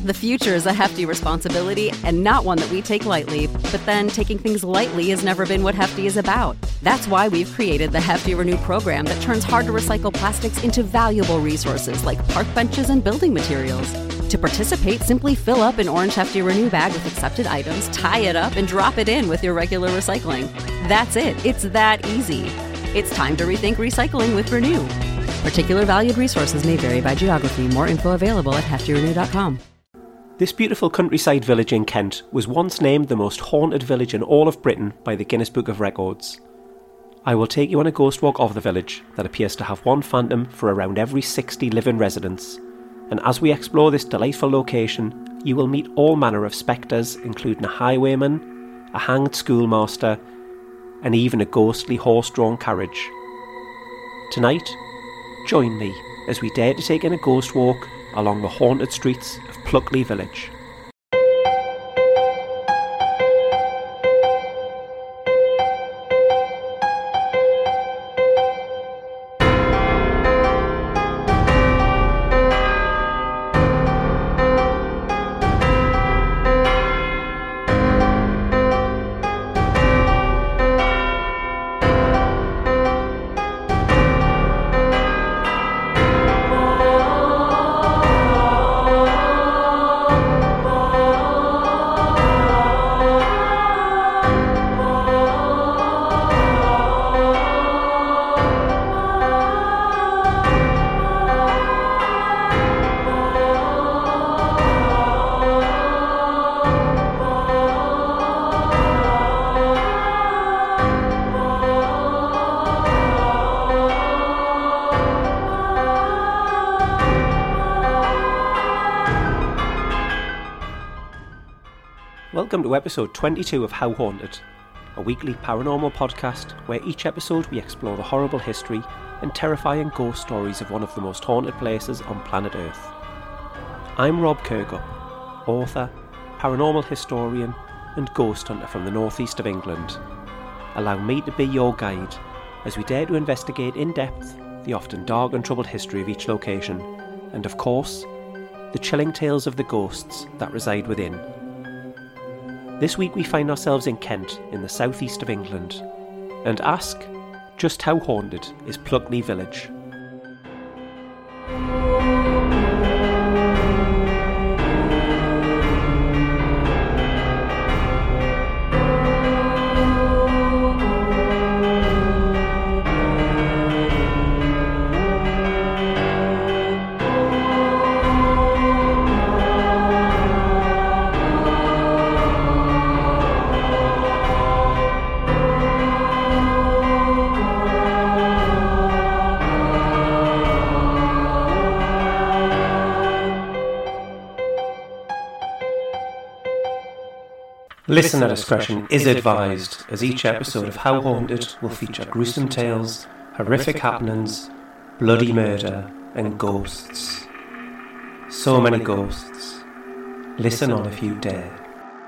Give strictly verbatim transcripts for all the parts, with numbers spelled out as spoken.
The future is a hefty responsibility and not one that we take lightly, but then taking things lightly has never been what Hefty is about. That's why we've created the Hefty Renew program that turns hard-to-recycle plastics into valuable resources like park benches and building materials. To participate, simply fill up an orange Hefty Renew bag with accepted items, tie it up, and drop it in with your regular recycling. That's it. It's that easy. It's time to rethink recycling with Renew. Particular valued resources may vary by geography. More info available at hefty renew dot com. This beautiful countryside village in Kent was once named the most haunted village in all of Britain by the Guinness Book of Records. I will take you on a ghost walk of the village that appears to have one phantom for around every sixty living residents, and as we explore this delightful location, you will meet all manner of spectres, including a highwayman, a hanged schoolmaster, and even a ghostly horse-drawn carriage. Tonight, join me as we dare to take in a ghost walk along the haunted streets of Pluckley Village. Welcome to episode twenty-two of How Haunted, a weekly paranormal podcast where each episode we explore the horrible history and terrifying ghost stories of one of the most haunted places on planet Earth. I'm Rob Kirkup, author, paranormal historian and ghost hunter from the northeast of England. Allow me to be your guide as we dare to investigate in depth the often dark and troubled history of each location, and of course, the chilling tales of the ghosts that reside within. This week we find ourselves in Kent, in the southeast of England, and ask, just how haunted is Pluckley Village? Listener discretion is advised, as each episode of How Haunted will feature gruesome tales, horrific happenings, bloody murder, and ghosts. So many ghosts. Listen on if you dare.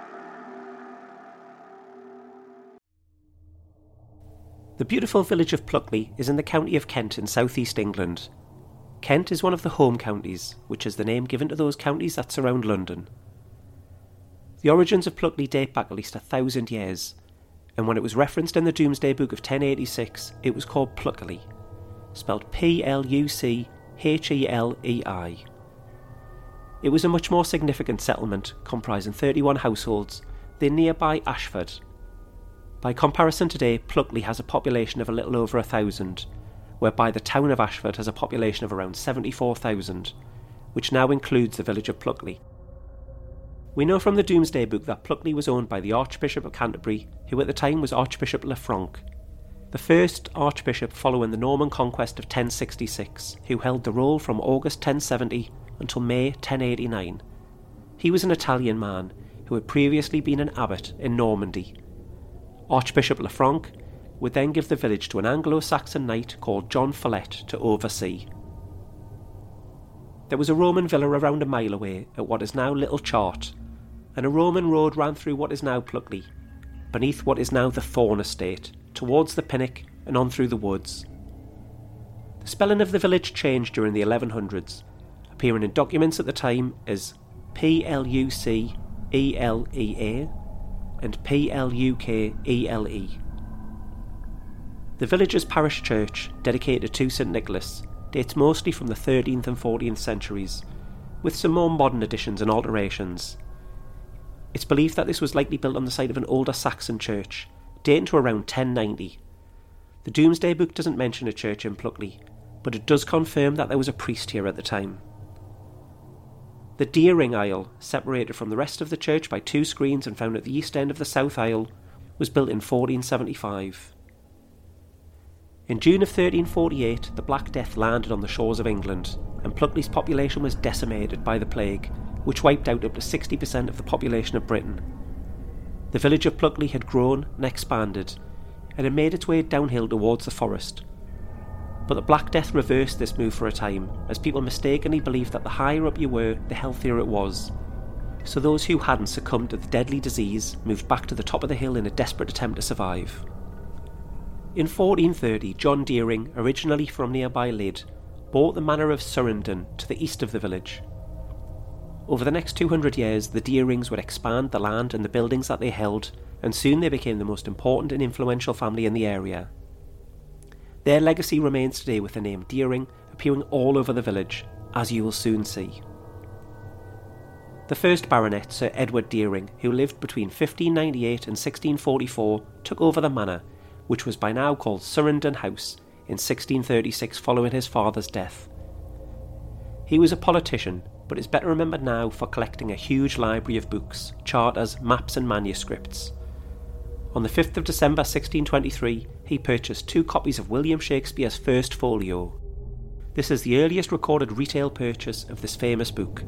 The beautiful village of Pluckley is in the county of Kent in southeast England. Kent is one of the home counties, which is the name given to those counties that surround London. The origins of Pluckley date back at least a thousand years, and when it was referenced in the Domesday Book of ten eighty-six, it was called Pluckley, spelled P L U C H E L E I. It was a much more significant settlement, comprising thirty-one households, than nearby Ashford. By comparison today, Pluckley has a population of a little over a thousand, whereby the town of Ashford has a population of around seventy-four thousand, which now includes the village of Pluckley. We know from the Domesday Book that Pluckley was owned by the Archbishop of Canterbury, who at the time was Archbishop Lanfranc, the first archbishop following the Norman conquest of ten sixty-six, who held the role from August ten seventy until May ten eighty-nine. He was an Italian man who had previously been an abbot in Normandy. Archbishop Lanfranc would then give the village to an Anglo-Saxon knight called John Follett to oversee. There was a Roman villa around a mile away at what is now Little Chart, and a Roman road ran through what is now Pluckley, beneath what is now the Thorn Estate, towards the Pinnock and on through the woods. The spelling of the village changed during the eleven hundreds, appearing in documents at the time as P L U C E L E A and P L U K E L E. The village's parish church, dedicated to St Nicholas, dates mostly from the thirteenth and fourteenth centuries, with some more modern additions and alterations. It's believed that this was likely built on the site of an older Saxon church, dating to around ten ninety. The Domesday Book doesn't mention a church in Pluckley, but it does confirm that there was a priest here at the time. The Deering aisle, separated from the rest of the church by two screens and found at the east end of the south aisle, was built in fourteen seventy-five. In June of thirteen forty-eight, the Black Death landed on the shores of England, and Pluckley's population was decimated by the plague, which wiped out up to sixty percent of the population of Britain. The village of Pluckley had grown and expanded, and had made its way downhill towards the forest. But the Black Death reversed this move for a time, as people mistakenly believed that the higher up you were, the healthier it was. So those who hadn't succumbed to the deadly disease moved back to the top of the hill in a desperate attempt to survive. In fourteen thirty, John Deering, originally from nearby Lydd, bought the manor of Surrenden to the east of the village. Over the next two hundred years, the Deerings would expand the land and the buildings that they held, and soon they became the most important and influential family in the area. Their legacy remains today, with the name Deering appearing all over the village, as you will soon see. The first Baronet, Sir Edward Deering, who lived between fifteen ninety-eight and sixteen forty-four, took over the manor, which was by now called Surrenden House, in sixteen thirty-six following his father's death. He was a politician, but is better remembered now for collecting a huge library of books, charters, maps and manuscripts. On the fifth of December sixteen twenty-three, he purchased two copies of William Shakespeare's First Folio. This is the earliest recorded retail purchase of this famous book.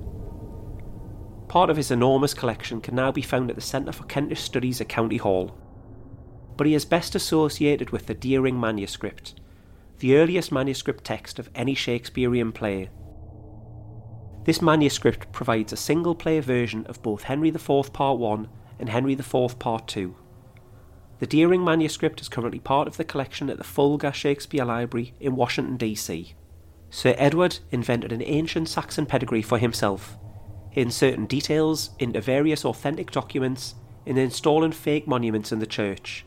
Part of his enormous collection can now be found at the Centre for Kentish Studies at County Hall. But he is best associated with the Deering manuscript, the earliest manuscript text of any Shakespearean play. This manuscript provides a single-play version of both Henry the Fourth Part one and Henry the Fourth Part two. The Deering manuscript is currently part of the collection at the Folger Shakespeare Library in Washington, D C. Sir Edward invented an ancient Saxon pedigree for himself, inserting details into various authentic documents and installing fake monuments in the church.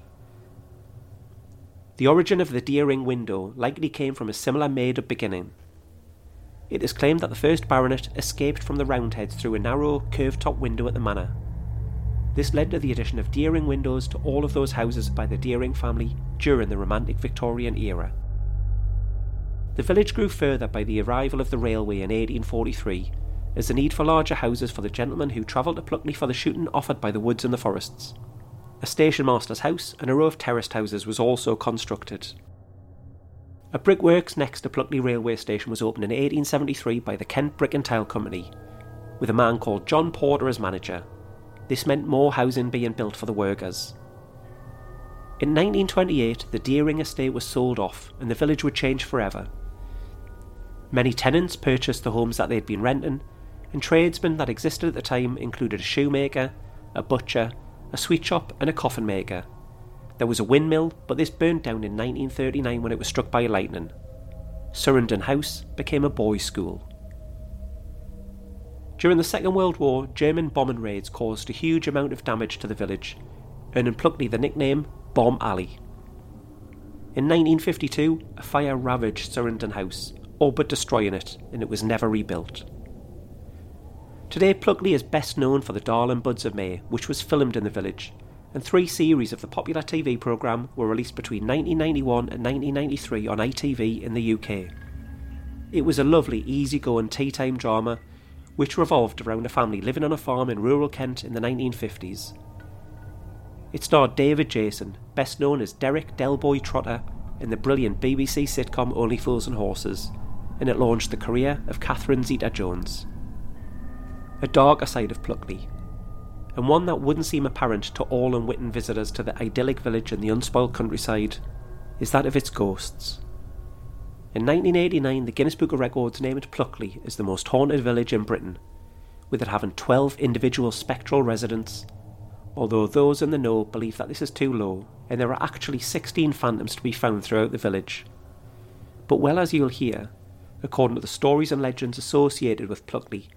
The origin of the Deering window likely came from a similar made-up beginning. It is claimed that the first Baronet escaped from the Roundheads through a narrow, curved-top window at the manor. This led to the addition of Deering windows to all of those houses by the Deering family during the Romantic Victorian era. The village grew further by the arrival of the railway in eighteen forty-three, as the need for larger houses for the gentlemen who travelled to Pluckley for the shooting offered by the woods and the forests. A station master's house and a row of terraced houses was also constructed. A brickworks next to Pluckley railway station was opened in eighteen seventy-three by the Kent Brick and Tile Company, with a man called John Porter as manager. This meant more housing being built for the workers. In nineteen twenty-eight, the Deering estate was sold off and the village would change forever. Many tenants purchased the homes that they had been renting, and tradesmen that existed at the time included a shoemaker, a butcher, a sweet shop and a coffin maker. There was a windmill, but this burnt down in nineteen thirty-nine when it was struck by lightning. Surrenden House became a boys' school. During the Second World War, German bombing raids caused a huge amount of damage to the village, earning Pluckley the nickname Bomb Alley. In nineteen fifty-two, a fire ravaged Surrenden House, all but destroying it, and it was never rebuilt. Today, Pluckley is best known for The Darling Buds of May, which was filmed in the village, and three series of the popular T V programme were released between nineteen ninety-one and nineteen ninety-three on I T V in the U K. It was a lovely, easy-going tea-time drama which revolved around a family living on a farm in rural Kent in the nineteen fifties. It starred David Jason, best known as Derek Delboy Trotter, in the brilliant B B C sitcom Only Fools and Horses, and it launched the career of Catherine Zeta-Jones. A darker side of Pluckley, and one that wouldn't seem apparent to all unwitting visitors to the idyllic village and the unspoiled countryside, is that of its ghosts. In nineteen eighty-nine, the Guinness Book of Records named Pluckley as the most haunted village in Britain, with it having twelve individual spectral residents, although those in the know believe that this is too low, and there are actually sixteen phantoms to be found throughout the village. But well, as you'll hear, according to the stories and legends associated with Pluckley,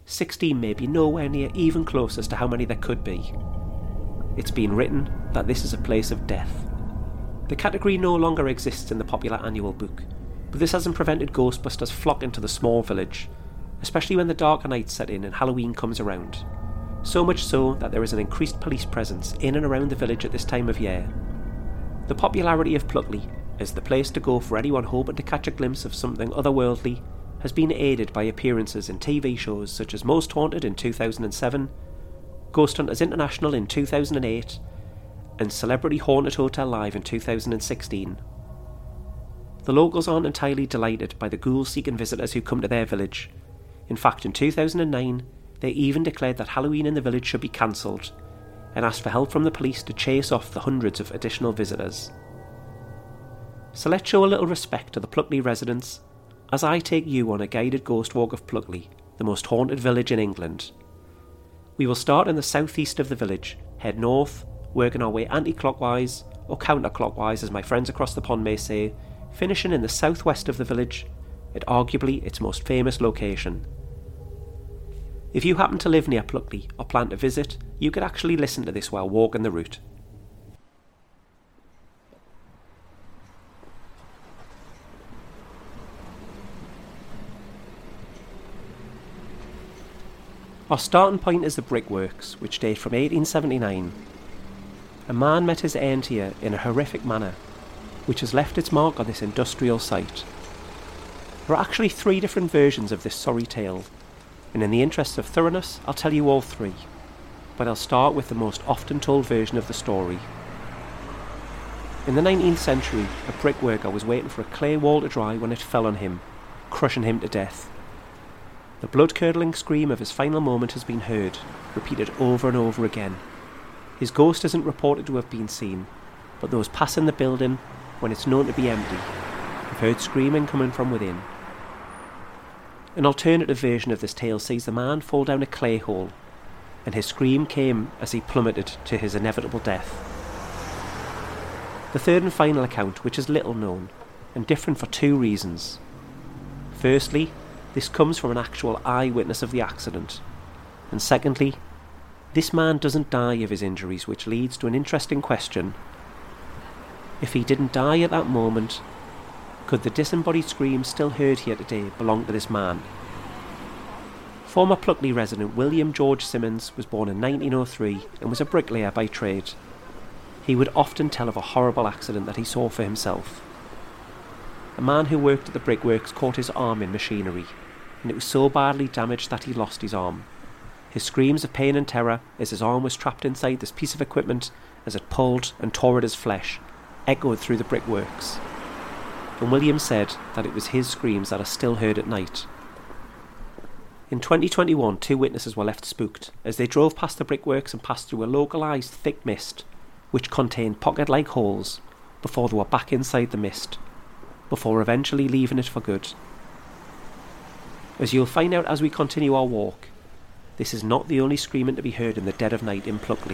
sixteen may be nowhere near even close as to how many there could be. It's been written that this is a place of death. The category no longer exists in the popular annual book, but this hasn't prevented Ghostbusters flocking to the small village, especially when the darker nights set in and Halloween comes around. So much so that there is an increased police presence in and around the village at this time of year. The popularity of Pluckley as the place to go for anyone hoping to catch a glimpse of something otherworldly has been aided by appearances in T V shows such as Most Haunted in two thousand seven, Ghost Hunters International in two thousand eight, and Celebrity Haunted Hotel Live in two thousand sixteen. The locals aren't entirely delighted by the ghoul-seeking visitors who come to their village. In fact, in two thousand nine, they even declared that Halloween in the village should be cancelled, and asked for help from the police to chase off the hundreds of additional visitors. So let's show a little respect to the Pluckley residents, as I take you on a guided ghost walk of Pluckley, the most haunted village in England. We will start in the southeast of the village, head north, working our way anti-clockwise, or counter-clockwise as my friends across the pond may say, finishing in the southwest of the village, at arguably its most famous location. If you happen to live near Pluckley or plan to visit, you could actually listen to this while walking the route. Our starting point is the brickworks, which date from eighteen seventy-nine. A man met his end here in a horrific manner, which has left its mark on this industrial site. There are actually three different versions of this sorry tale, and in the interest of thoroughness, I'll tell you all three, but I'll start with the most often told version of the story. In the nineteenth century, a brickworker was waiting for a clay wall to dry when it fell on him, crushing him to death. The blood-curdling scream of his final moment has been heard, repeated over and over again. His ghost isn't reported to have been seen, but those passing the building, when it's known to be empty, have heard screaming coming from within. An alternative version of this tale sees the man fall down a clay hole, and his scream came as he plummeted to his inevitable death. The third and final account, which is little known, and different for two reasons. Firstly, this comes from an actual eyewitness of the accident, and secondly, this man doesn't die of his injuries, which leads to an interesting question. If he didn't die at that moment, could the disembodied scream still heard here today belong to this man? Former Pluckley resident William George Simmons was born in nineteen oh three and was a bricklayer by trade. He would often tell of a horrible accident that he saw for himself. A man who worked at the brickworks caught his arm in machinery, and it was so badly damaged that he lost his arm. His screams of pain and terror as his arm was trapped inside this piece of equipment as it pulled and tore at his flesh echoed through the brickworks. And William said that it was his screams that are still heard at night. In twenty twenty-one, two witnesses were left spooked as they drove past the brickworks and passed through a localised thick mist, which contained pocket-like holes, before they were back inside the mist, before eventually leaving it for good. As you'll find out as we continue our walk, this is not the only screaming to be heard in the dead of night in Pluckley.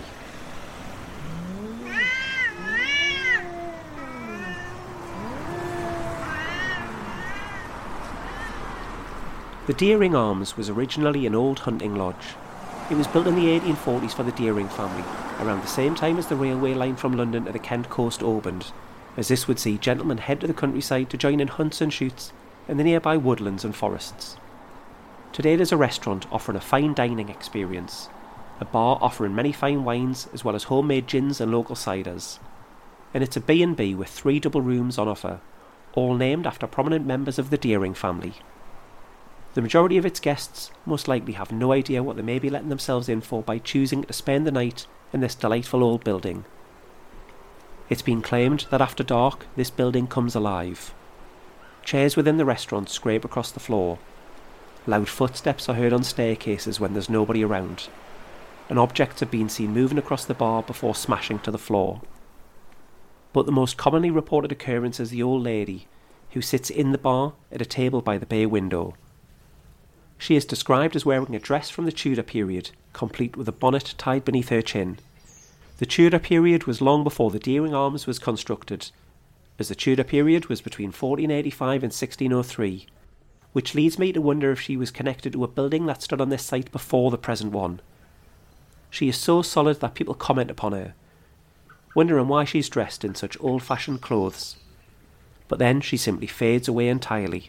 The Deering Arms was originally an old hunting lodge. It was built in the eighteen forties for the Deering family, around the same time as the railway line from London to the Kent coast opened, as this would see gentlemen head to the countryside to join in hunts and shoots in the nearby woodlands and forests. Today there's a restaurant offering a fine dining experience, a bar offering many fine wines as well as homemade gins and local ciders, and it's a B and B with three double rooms on offer, all named after prominent members of the Deering family. The majority of its guests most likely have no idea what they may be letting themselves in for by choosing to spend the night in this delightful old building. It's been claimed that after dark this building comes alive. Chairs within the restaurant scrape across the floor. Loud footsteps are heard on staircases when there's nobody around, and objects have been seen moving across the bar before smashing to the floor. But the most commonly reported occurrence is the old lady who sits in the bar at a table by the bay window. She is described as wearing a dress from the Tudor period, complete with a bonnet tied beneath her chin. The Tudor period was long before the Deering Arms was constructed, as the Tudor period was between fourteen eighty-five and sixteen oh three, which leads me to wonder if she was connected to a building that stood on this site before the present one. She is so solid that people comment upon her, wondering why she's dressed in such old-fashioned clothes. But then she simply fades away entirely.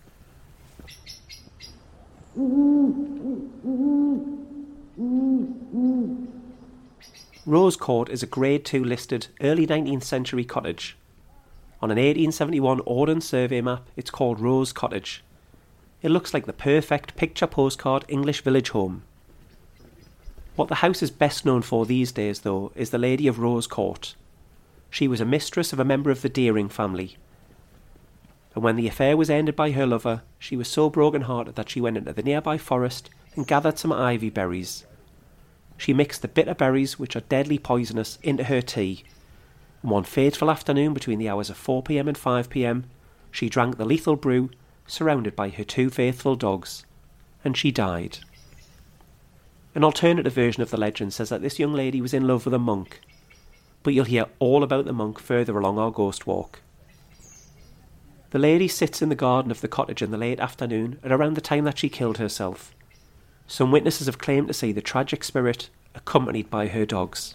Rose Court is a Grade two listed early nineteenth century cottage. On an eighteen seventy-one Ordnance Survey map, it's called Rose Cottage. It looks like the perfect picture postcard English village home. What the house is best known for these days, though, is the Lady of Rose Court. She was a mistress of a member of the Deering family. And when the affair was ended by her lover, she was so broken-hearted that she went into the nearby forest and gathered some ivy berries. She mixed the bitter berries, which are deadly poisonous, into her tea. And one fateful afternoon between the hours of four p.m. and five p.m, she drank the lethal brew, surrounded by her two faithful dogs. And she died. An alternative version of the legend says that this young lady was in love with a monk, but you'll hear all about the monk further along our ghost walk. The lady sits in the garden of the cottage in the late afternoon at around the time that she killed herself. Some witnesses have claimed to see the tragic spirit accompanied by her dogs.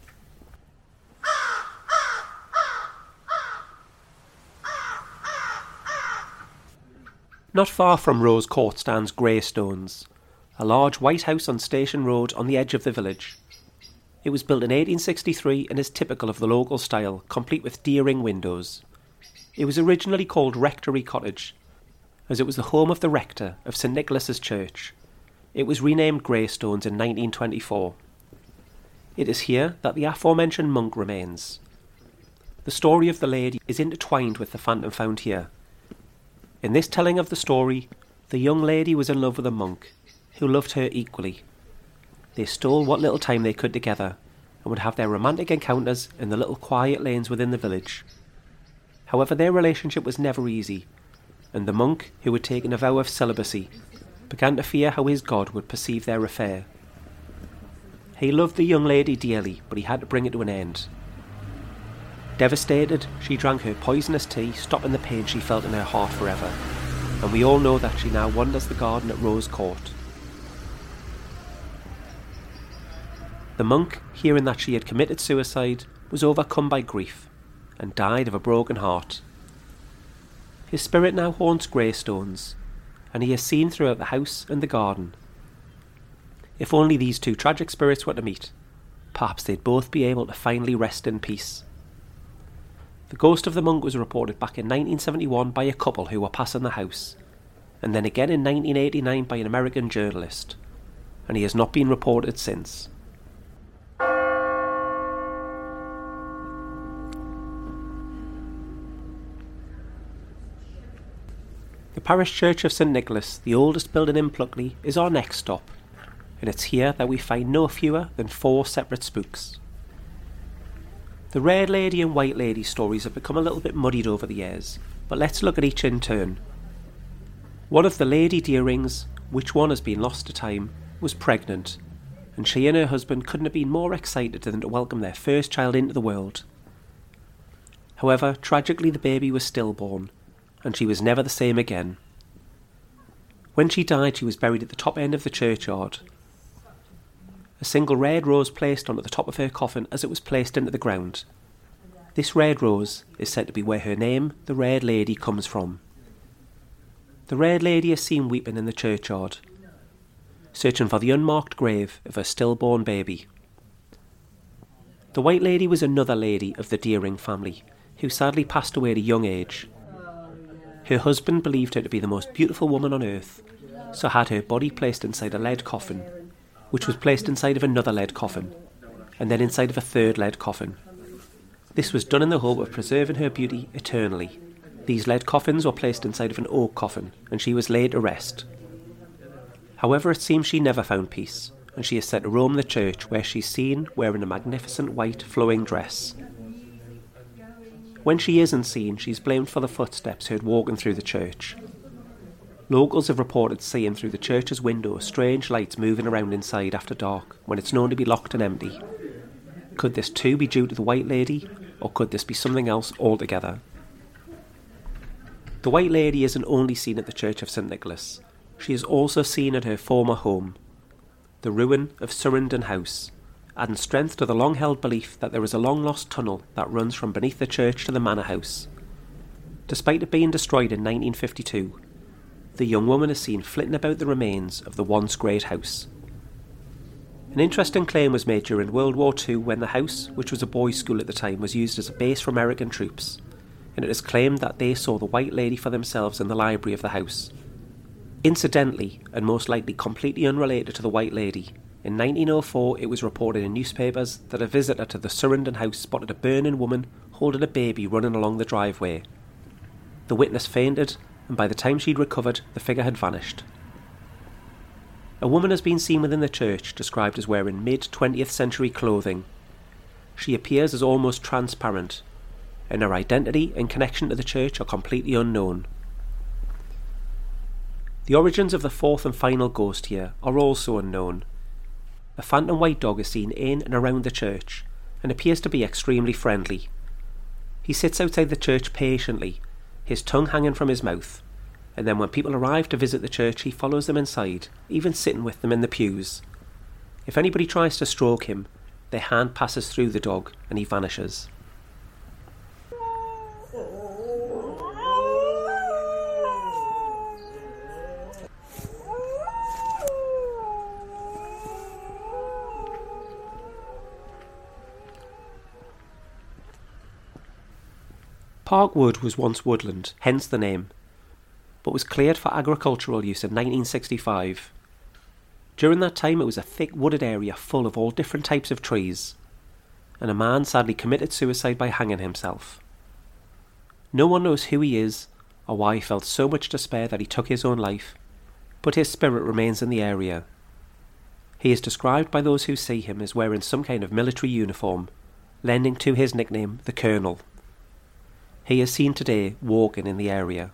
Not far from Rose Court stands Greystones, a large white house on Station Road on the edge of the village. It was built in eighteen sixty-three and is typical of the local style, complete with Deering windows. It was originally called Rectory Cottage, as it was the home of the rector of St Nicholas's Church. It was renamed Greystones in nineteen twenty-four. It is here that the aforementioned monk remains. The story of the lady is intertwined with the phantom found here. In this telling of the story, the young lady was in love with a monk, who loved her equally. They stole what little time they could together, and would have their romantic encounters in the little quiet lanes within the village. However, their relationship was never easy, and the monk, who had taken a vow of celibacy, began to fear how his god would perceive their affair. He loved the young lady dearly, but he had to bring it to an end. Devastated, she drank her poisonous tea, stopping the pain she felt in her heart forever, and we all know that she now wanders the garden at Rose Court. The monk, hearing that she had committed suicide, was overcome by grief, and died of a broken heart. His spirit now haunts Greystones, and he is seen throughout the house and the garden. If only these two tragic spirits were to meet, perhaps they'd both be able to finally rest in peace. The ghost of the monk was reported back in nineteen seventy-one by a couple who were passing the house, and then again in nineteen eighty-nine by an American journalist, and he has not been reported since. The parish church of St Nicholas, the oldest building in Pluckley, is our next stop, and it's here that we find no fewer than four separate spooks. The Red Lady and White Lady stories have become a little bit muddied over the years, but let's look at each in turn. One of the Lady Deerings, which one has been lost to time, was pregnant, and she and her husband couldn't have been more excited than to welcome their first child into the world. However, tragically the baby was stillborn, and she was never the same again. When she died, she was buried at the top end of the churchyard. A single red rose placed onto the top of her coffin as it was placed into the ground. This red rose is said to be where her name, the Red Lady, comes from. The Red Lady is seen weeping in the churchyard, searching for the unmarked grave of her stillborn baby. The White Lady was another lady of the Deering family, who sadly passed away at a young age. Her husband believed her to be the most beautiful woman on earth, so had her body placed inside a lead coffin, which was placed inside of another lead coffin, and then inside of a third lead coffin. This was done in the hope of preserving her beauty eternally. These lead coffins were placed inside of an oak coffin, and she was laid to rest. However, it seems she never found peace, and she is said to roam the church, where she's seen wearing a magnificent white flowing dress. When she isn't seen, she's blamed for the footsteps heard walking through the church. Locals have reported seeing through the church's window strange lights moving around inside after dark, when it's known to be locked and empty. Could this too be due to the White Lady, or could this be something else altogether? The White Lady isn't only seen at the Church of St Nicholas, she is also seen at her former home, the ruin of Surrenden House, adding strength to the long-held belief that there is a long-lost tunnel that runs from beneath the church to the manor house. Despite it being destroyed in nineteen fifty-two, the young woman is seen flitting about the remains of the once great house. An interesting claim was made during World War Two when the house, which was a boys' school at the time, was used as a base for American troops, and it is claimed that they saw the White Lady for themselves in the library of the house. Incidentally, and most likely completely unrelated to the White Lady, in nineteen oh four it was reported in newspapers that a visitor to the Surrenden house spotted a burning woman holding a baby running along the driveway. The witness fainted, and by the time she'd recovered, the figure had vanished. A woman has been seen within the church described as wearing mid-twentieth century clothing. She appears as almost transparent, and her identity and connection to the church are completely unknown. The origins of the fourth and final ghost here are also unknown. A phantom white dog is seen in and around the church, and appears to be extremely friendly. He sits outside the church patiently, his tongue hanging from his mouth, and then when people arrive to visit the church he follows them inside, even sitting with them in the pews. If anybody tries to stroke him, their hand passes through the dog and he vanishes. Park Wood was once woodland, hence the name, but was cleared for agricultural use in nineteen sixty-five. During that time it was a thick wooded area full of all different types of trees, and a man sadly committed suicide by hanging himself. No one knows who he is or why he felt so much despair that he took his own life, but his spirit remains in the area. He is described by those who see him as wearing some kind of military uniform, lending to his nickname the Colonel. He is seen today walking in the area.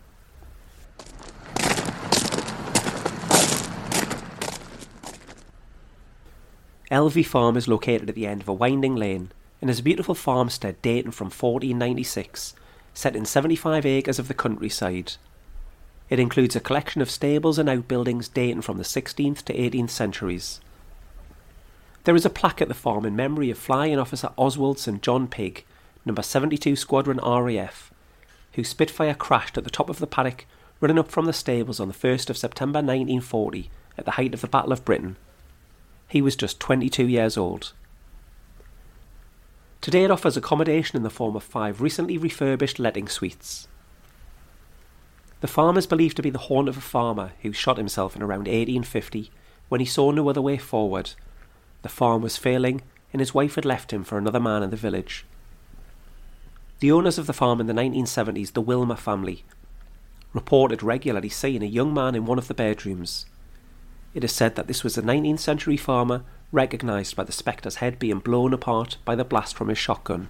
Elvey Farm is located at the end of a winding lane and is a beautiful farmstead dating from fourteen ninety-six, set in seventy-five acres of the countryside. It includes a collection of stables and outbuildings dating from the sixteenth to eighteenth centuries. There is a plaque at the farm in memory of Flying Officer Oswald Saint John Pigg, number seventy-two Squadron R A F, whose Spitfire crashed at the top of the paddock running up from the stables on the first of September nineteen forty at the height of the Battle of Britain. He was just twenty-two years old. Today it offers accommodation in the form of five recently refurbished letting suites. The farm is believed to be the haunt of a farmer who shot himself in around eighteen fifty when he saw no other way forward. The farm was failing and his wife had left him for another man in the village. The owners of the farm in the nineteen seventies, the Wilmer family, reported regularly seeing a young man in one of the bedrooms. It is said that this was a nineteenth century farmer recognised by the spectre's head being blown apart by the blast from his shotgun.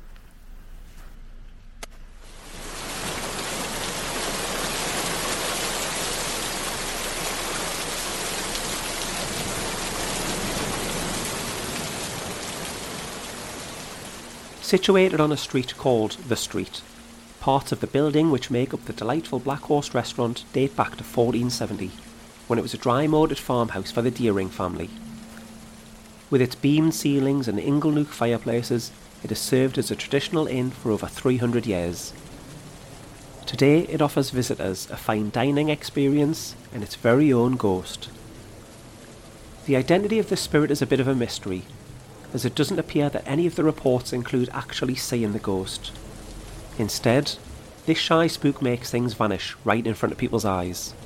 Situated on a street called The Street, parts of the building which make up the delightful Black Horse restaurant date back to fourteen seventy, when it was a dry-moated farmhouse for the Deering family. With its beamed ceilings and inglenook fireplaces, it has served as a traditional inn for over three hundred years. Today it offers visitors a fine dining experience and its very own ghost. The identity of the spirit is a bit of a mystery, as it doesn't appear that any of the reports include actually seeing the ghost. Instead, this shy spook makes things vanish right in front of people's eyes.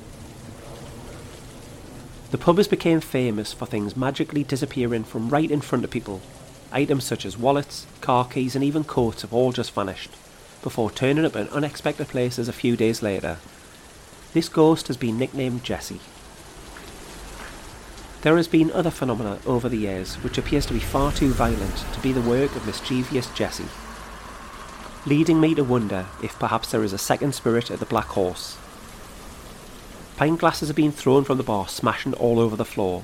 The pub has become famous for things magically disappearing from right in front of people. Items such as wallets, car keys and even coats have all just vanished, before turning up in unexpected places a few days later. This ghost has been nicknamed Jessie. There has been other phenomena over the years which appears to be far too violent to be the work of mischievous Jessie, leading me to wonder if perhaps there is a second spirit at the Black Horse. Pint glasses have been thrown from the bar, smashing all over the floor.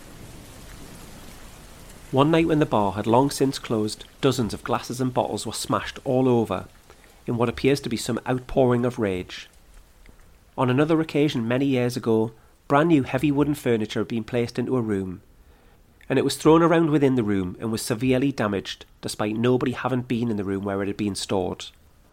One night when the bar had long since closed, dozens of glasses and bottles were smashed all over, in what appears to be some outpouring of rage. On another occasion many years ago, brand new heavy wooden furniture had been placed into a room, and it was thrown around within the room and was severely damaged, despite nobody having been in the room where it had been stored.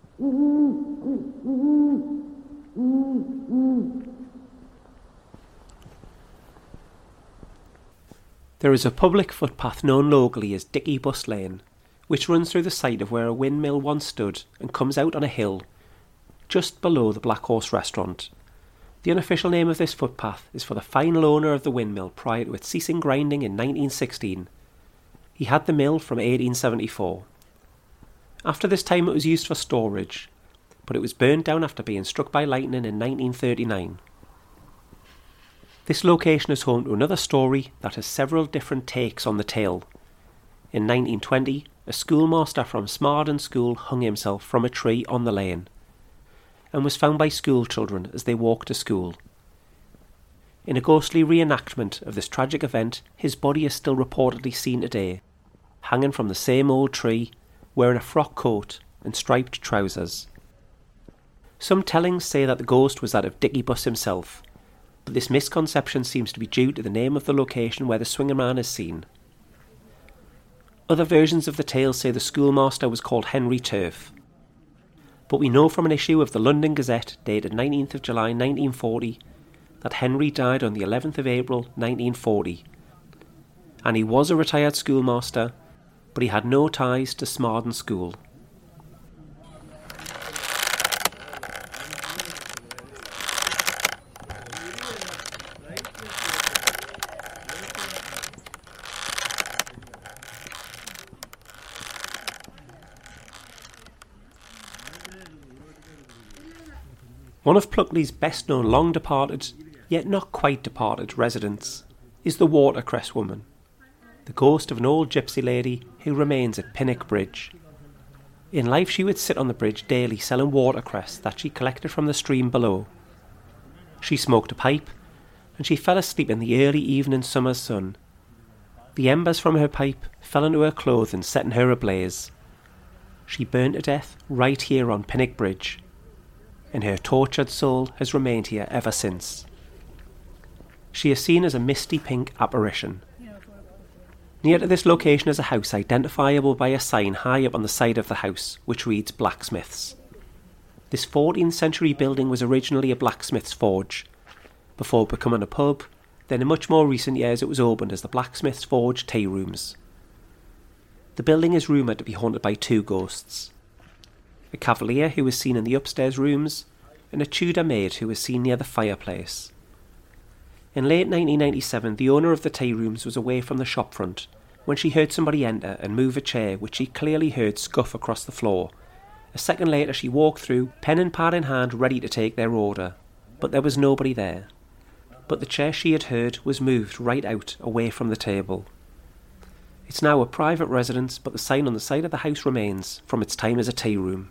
There is a public footpath known locally as Dickybus Lane, which runs through the site of where a windmill once stood and comes out on a hill just below the Black Horse restaurant. The unofficial name of this footpath is for the final owner of the windmill prior to its ceasing grinding in nineteen sixteen. He had the mill from eighteen seventy-four. After this time it was used for storage, but it was burned down after being struck by lightning in nineteen thirty-nine. This location is home to another story that has several different takes on the tale. In nineteen twenty, a schoolmaster from Smarden School hung himself from a tree on the lane and was found by school children as they walked to school. In a ghostly reenactment of this tragic event, his body is still reportedly seen today, hanging from the same old tree, wearing a frock coat and striped trousers. Some tellings say that the ghost was that of Dickybus himself, but this misconception seems to be due to the name of the location where the swinger man is seen. Other versions of the tale say the schoolmaster was called Henry Turf, but we know from an issue of the London Gazette dated nineteenth of July nineteen forty that Henry died on the eleventh of April nineteen forty, and he was a retired schoolmaster, but he had no ties to Smarden School. One of Pluckley's best-known long-departed, yet not quite departed, residents is the Watercress Woman, the ghost of an old gypsy lady who remains at Pinnock Bridge. In life she would sit on the bridge daily selling watercress that she collected from the stream below. She smoked a pipe, and she fell asleep in the early evening summer sun. The embers from her pipe fell into her clothing, setting her ablaze. She burned to death right here on Pinnock Bridge, and her tortured soul has remained here ever since. She is seen as a misty pink apparition. Near to this location is a house identifiable by a sign high up on the side of the house, which reads Blacksmiths. This fourteenth century building was originally a blacksmith's forge, before becoming a pub. Then in much more recent years it was opened as the Blacksmith's Forge Tea Rooms. The building is rumoured to be haunted by two ghosts: a cavalier who was seen in the upstairs rooms, and a Tudor maid who was seen near the fireplace. In late nineteen ninety-seven, the owner of the tea rooms was away from the shopfront when she heard somebody enter and move a chair which she clearly heard scuff across the floor. A second later she walked through, pen and pad in hand, ready to take their order, but there was nobody there. But the chair she had heard was moved right out, away from the table. It's now a private residence, but the sign on the side of the house remains from its time as a tea room.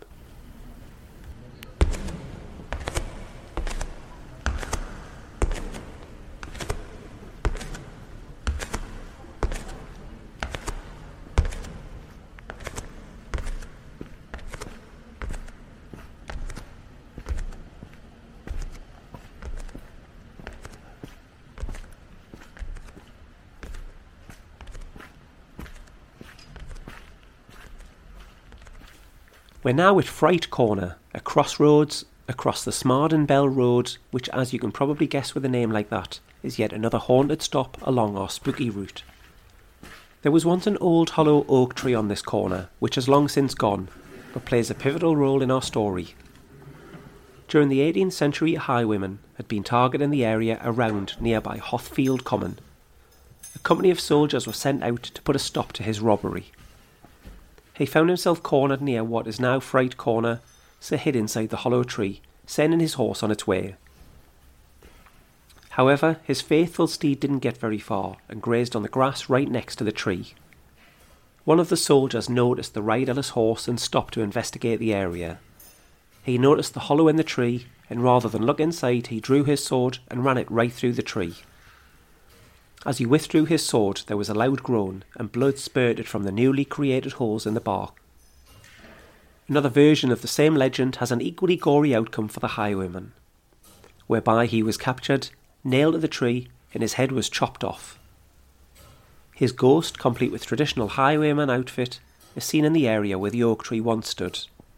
We're now at Fright Corner, a crossroads across the Smarden Bell Road, which, as you can probably guess with a name like that, is yet another haunted stop along our spooky route. There was once an old hollow oak tree on this corner, which has long since gone, but plays a pivotal role in our story. During the eighteenth century, a highwayman had been targeted in the area around nearby Hothfield Common. A company of soldiers were sent out to put a stop to his robbery. He found himself cornered near what is now Fright Corner, so hid inside the hollow tree, sending his horse on its way. However, his faithful steed didn't get very far and grazed on the grass right next to the tree. One of the soldiers noticed the riderless horse and stopped to investigate the area. He noticed the hollow in the tree, and rather than look inside, he drew his sword and ran it right through the tree. As he withdrew his sword, there was a loud groan, and blood spurted from the newly created holes in the bark. Another version of the same legend has an equally gory outcome for the highwayman. whereby he was captured, nailed to the tree, and his head was chopped off. His ghost, complete with traditional highwayman outfit, is seen in the area where the oak tree once stood.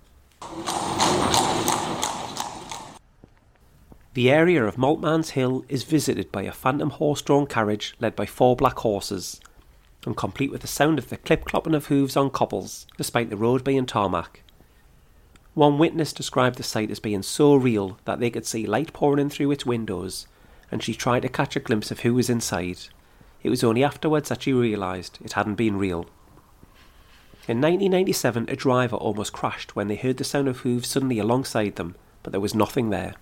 The area of Maltmans Hill is visited by a phantom horse-drawn carriage led by four black horses, and complete with the sound of the clip-clopping of hooves on cobbles, despite the road being tarmac. One witness described the sight as being so real that they could see light pouring in through its windows, and she tried to catch a glimpse of who was inside. It was only afterwards that she realised it hadn't been real. In nineteen ninety-seven, a driver almost crashed when they heard the sound of hooves suddenly alongside them, but there was nothing there.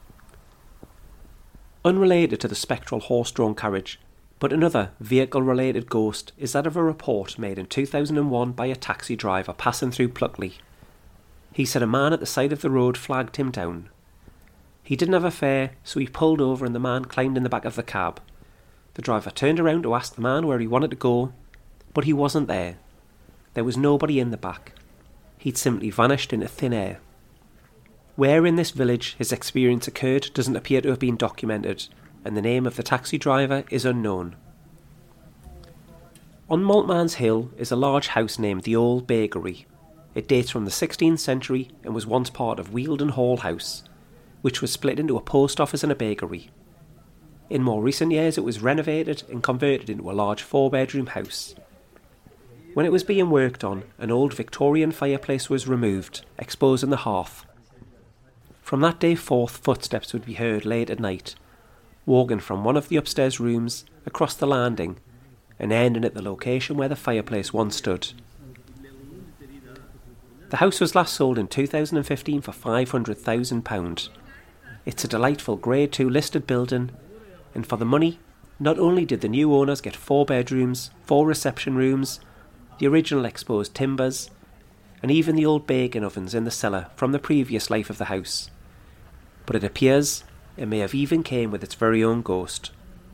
Unrelated to the spectral horse-drawn carriage, but another vehicle-related ghost is that of a report made in two thousand one by a taxi driver passing through Pluckley. He said a man at the side of the road flagged him down. He didn't have a fare, so he pulled over and the man climbed in the back of the cab. The driver turned around to ask the man where he wanted to go, but he wasn't there. There was nobody in the back. He'd simply vanished into thin air. Where in this village his experience occurred doesn't appear to have been documented, and the name of the taxi driver is unknown. On Maltmans Hill is a large house named the Old Bakery. It dates from the sixteenth century and was once part of Wealdon Hall House, which was split into a post office and a bakery. In more recent years it was renovated and converted into a large four-bedroom house. When it was being worked on, an old Victorian fireplace was removed, exposing the hearth. From that day forth, footsteps would be heard late at night, walking from one of the upstairs rooms across the landing and ending at the location where the fireplace once stood. The house was last sold in two thousand fifteen for five hundred thousand pounds. It's a delightful Grade two listed building, and for the money, not only did the new owners get four bedrooms, four reception rooms, the original exposed timbers, and even the old baking ovens in the cellar from the previous life of the house, but it appears it may have even came with its very own ghost.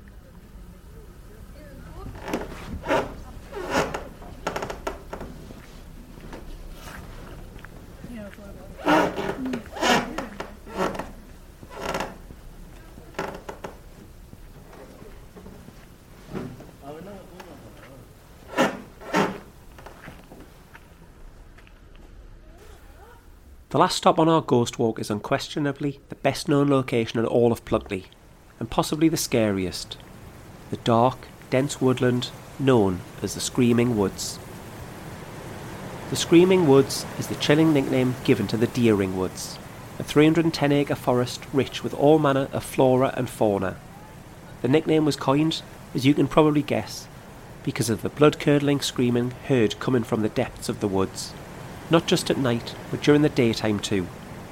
The last stop on our ghost walk is unquestionably the best known location in all of Pluckley, and possibly the scariest, the dark, dense woodland known as the Screaming Woods. The Screaming Woods is the chilling nickname given to the Deering Woods, a three hundred ten acre forest rich with all manner of flora and fauna. The nickname was coined, as you can probably guess, because of the blood-curdling screaming heard coming from the depths of the woods. Not just at night, but during the daytime too.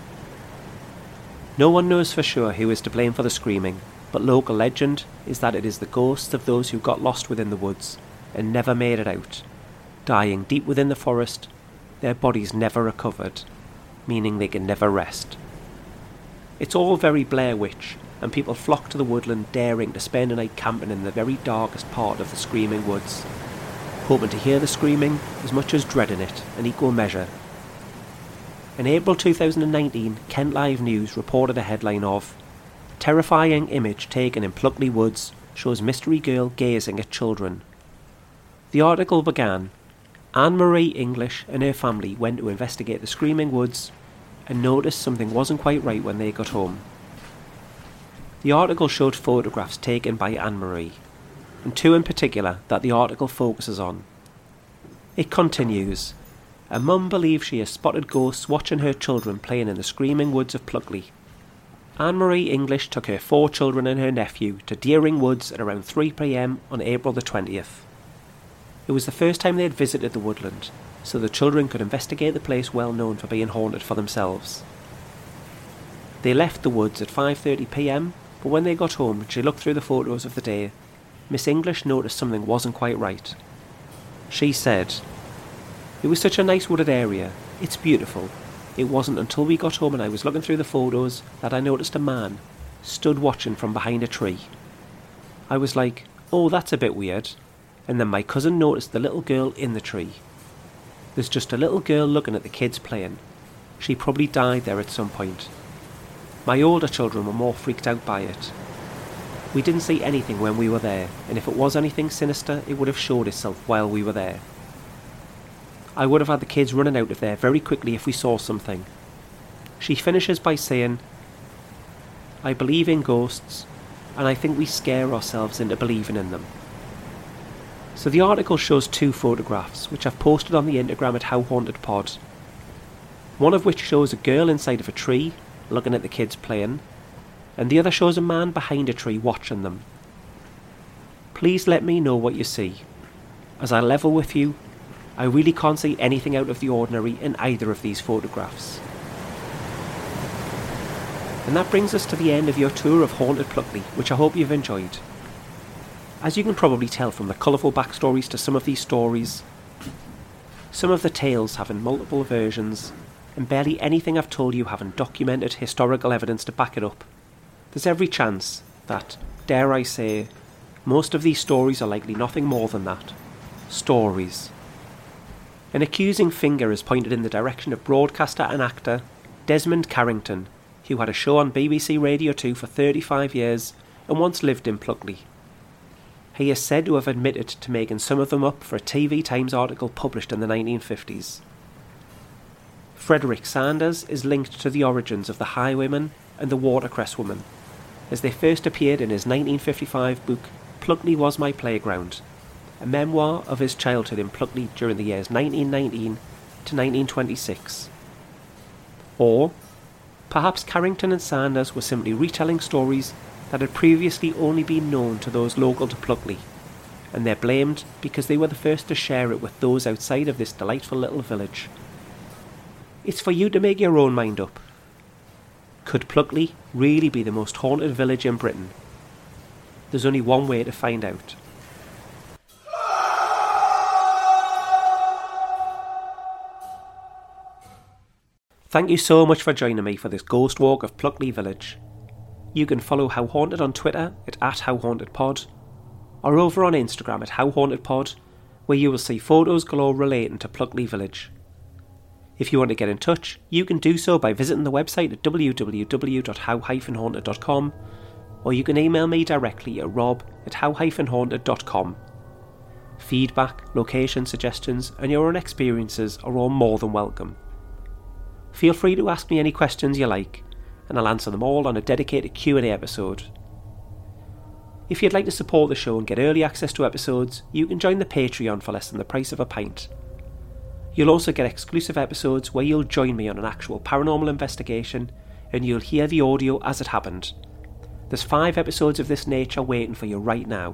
No one knows for sure who is to blame for the screaming, but local legend is that it is the ghosts of those who got lost within the woods and never made it out, dying deep within the forest, their bodies never recovered, meaning they can never rest. It's all very Blair Witch, and people flock to the woodland daring to spend a night camping in the very darkest part of the Screaming Woods, hoping to hear the screaming as much as dreading it in equal measure. In April two thousand nineteen, Kent Live News reported a headline of "Terrifying image taken in Pluckley Woods shows mystery girl gazing at children." The article began, "Anne-Marie English and her family went to investigate the Screaming Woods and noticed something wasn't quite right when they got home." The article showed photographs taken by Anne-Marie, and two in particular that the article focuses on. It continues, "A mum believes she has spotted ghosts watching her children playing in the Screaming Woods of Pluckley. Anne-Marie English took her four children and her nephew to Deering Woods at around three p m on April the twentieth. It was the first time they had visited the woodland, so the children could investigate the place well known for being haunted for themselves. They left the woods at five thirty p m, but when they got home and she looked through the photos of the day, Miss English noticed something wasn't quite right. She said, 'It was such a nice wooded area. It's beautiful. It wasn't until we got home and I was looking through the photos that I noticed a man stood watching from behind a tree. I was like, oh, that's a bit weird. And then my cousin noticed the little girl in the tree. There's just a little girl looking at the kids playing. She probably died there at some point. My older children were more freaked out by it. We didn't see anything when we were there, and if it was anything sinister, it would have showed itself while we were there. I would have had the kids running out of there very quickly if we saw something. She finishes by saying, I believe in ghosts, and I think we scare ourselves into believing in them. So the article shows two photographs, which I've posted on the Instagram at How Haunted Pod. One of which shows a girl inside of a tree, looking at the kids playing, and the other shows a man behind a tree watching them. Please let me know what you see. As I level with you, I really can't see anything out of the ordinary in either of these photographs. And that brings us to the end of your tour of Haunted Pluckley, which I hope you've enjoyed. As you can probably tell from the colourful backstories to some of these stories, some of the tales having multiple versions, and barely anything I've told you having documented historical evidence to back it up, there's every chance that, dare I say, most of these stories are likely nothing more than that. Stories. An accusing finger is pointed in the direction of broadcaster and actor Desmond Carrington, who had a show on B B C Radio two for thirty-five years and once lived in Pluckley. He is said to have admitted to making some of them up for a T V Times article published in the nineteen fifties. Frederick Sanders is linked to the origins of the Highwayman and the Watercress Woman, as they first appeared in his nineteen fifty-five book Pluckley Was My Playground, a memoir of his childhood in Pluckley during the years nineteen nineteen to nineteen twenty-six. Or, perhaps Carrington and Sanders were simply retelling stories that had previously only been known to those local to Pluckley, and they're blamed because they were the first to share it with those outside of this delightful little village. It's for you to make your own mind up. Could Pluckley really be the most haunted village in Britain? There's only one way to find out. Thank you so much for joining me for this ghost walk of Pluckley Village. You can follow How Haunted on Twitter at, at HowHauntedPod, or over on Instagram at HowHauntedPod, where you will see photos galore relating to Pluckley Village. If you want to get in touch, you can do so by visiting the website at w w w dot how dash haunted dot com, or you can email me directly at rob at how dash haunted dot com. Feedback, location suggestions, and your own experiences are all more than welcome. Feel free to ask me any questions you like, and I'll answer them all on a dedicated Q and A episode. If you'd like to support the show and get early access to episodes, you can join the Patreon for less than the price of a pint. You'll also get exclusive episodes where you'll join me on an actual paranormal investigation, and you'll hear the audio as it happened. There's five episodes of this nature waiting for you right now.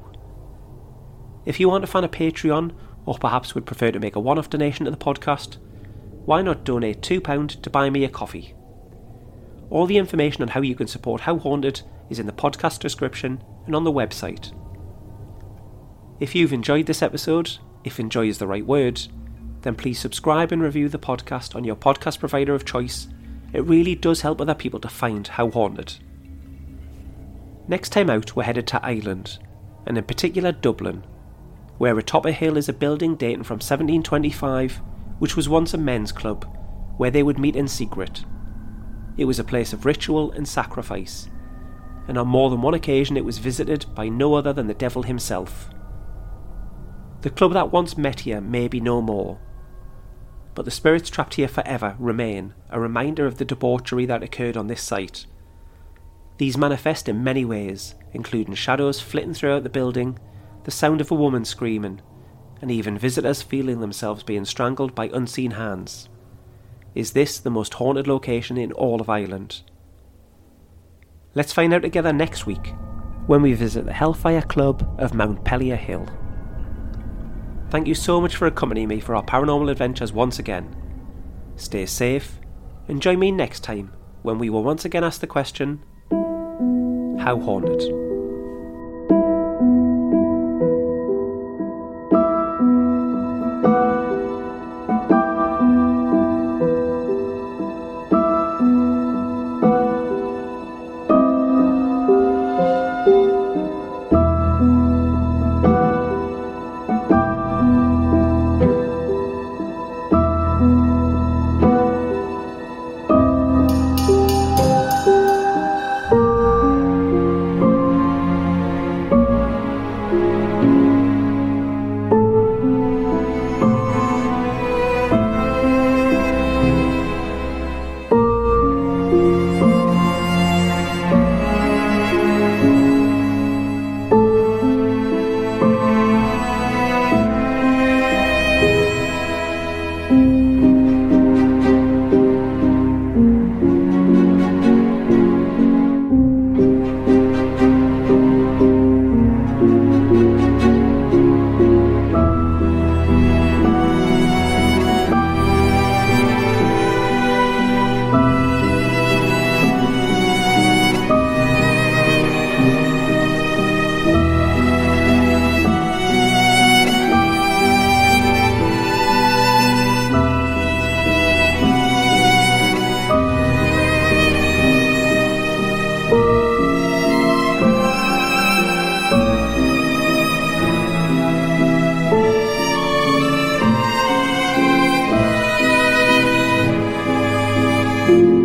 If you aren't a fan of Patreon, or perhaps would prefer to make a one-off donation to the podcast, why not donate two pounds to buy me a coffee? All the information on how you can support How Haunted is in the podcast description and on the website. If you've enjoyed this episode, if enjoy is the right word, then please subscribe and review the podcast on your podcast provider of choice. It really does help other people to find How Haunted. Next time out, we're headed to Ireland, and in particular Dublin, where atop a hill is a building dating from seventeen twenty-five, which was once a men's club, where they would meet in secret. It was a place of ritual and sacrifice, and on more than one occasion it was visited by no other than the devil himself. The club that once met here may be no more, but the spirits trapped here forever remain a reminder of the debauchery that occurred on this site. These manifest in many ways, including shadows flitting throughout the building, the sound of a woman screaming, and even visitors feeling themselves being strangled by unseen hands. Is this the most haunted location in all of Ireland? Let's find out together next week when we visit the Hellfire Club of Mount Pellier Hill. Thank you so much for accompanying me for our paranormal adventures once again. Stay safe and join me next time when we will once again ask the question, how haunted? Thank you.